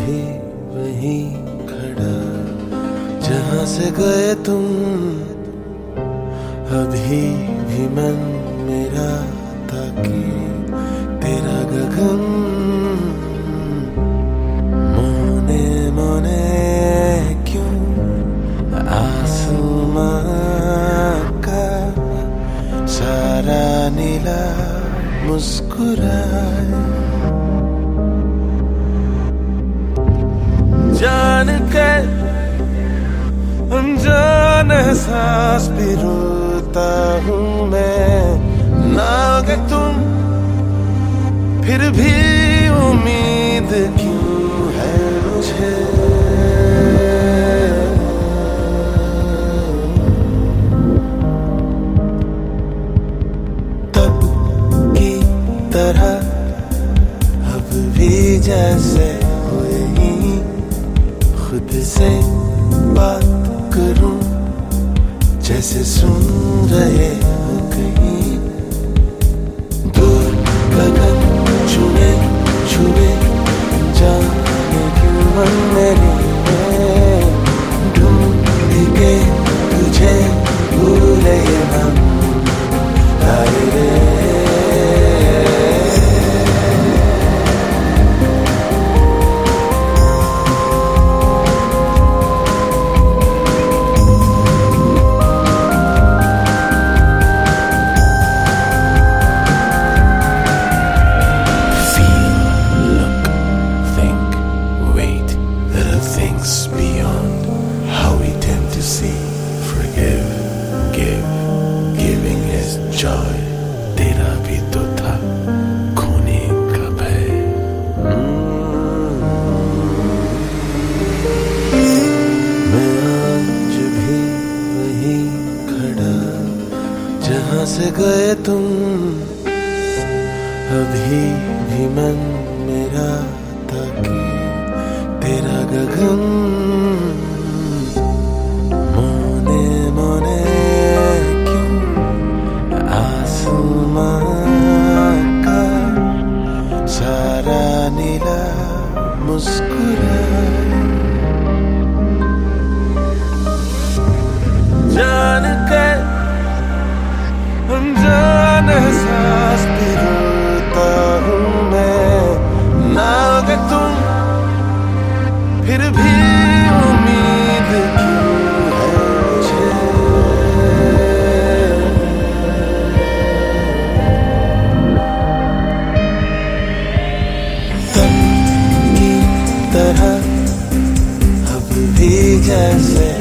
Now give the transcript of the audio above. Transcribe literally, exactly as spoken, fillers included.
भी वहीं खड़ा जहां से गए तुम, अभी भी मन मेरा ताकि तेरा गगन मोने मोने क्यों आसमां का सारा नीला मुस्कुराए। जान के अनजान एहसास भी रोता हूँ मैं, नागे तुम फिर भी उम्मीद क्यों है मुझे। तब की तरह अब भी जैसे हुए ही खुद से बात करूं, जैसे सुन रहे हो कहीं दूर गगन छुए छुए जाने क्यों मन मेरे ढूंढ के तुझे भूले हम आए रे। Beyond how we tend to see, forgive, give, giving is joy. तेरा भी तो था खोने का भय। मैं आज भी वहीं खड़ा जहां से गए तुम, अभी भी मन मेरा ताकि तेरा गगन मोने मोने क्यों आसमां का सारा नीला मुस्कुराए। जान के अनजान एहसास भी रोता हूँ मैं, नागे तुम फिर भी उम्मीद क्यों है मुझे। तब की तरह अब भी जैसे